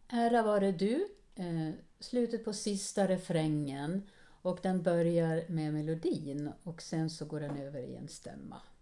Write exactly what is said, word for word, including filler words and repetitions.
Ära vare du, eh, slutet på sista refrängen och den börjar med melodin och sen så går den över i en stämma.